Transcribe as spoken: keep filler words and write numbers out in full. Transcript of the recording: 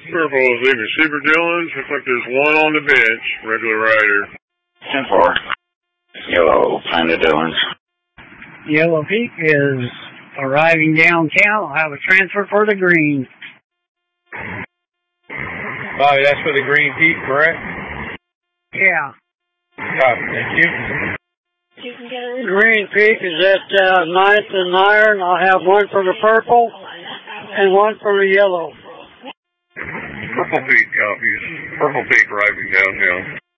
Purple is leaving Super Dillons. Looks like there's one on the bench. Regular rider. ten four. Yellow, Panda Dillons. Yellow Peak is arriving downtown. I'll have a transfer for the green. Bobby, that's for the Green Peak, correct? Yeah. Copy, thank you. Green Peak is at uh, ninth and Iron. I'll have one for the purple and one for the yellow. Purple Peak copies. Purple Peak arriving downtown.